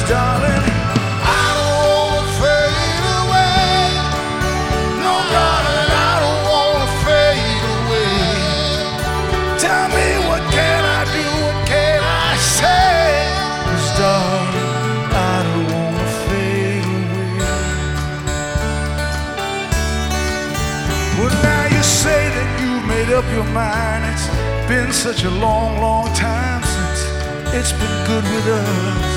darling, I don't wanna fade away. No, darling, I don't wanna fade away. Tell me, what can I do? What can I say? 'Cause darling, I don't wanna fade away. Well, now you say that you made up your mind. It's been such a long, long time since it's been good with us.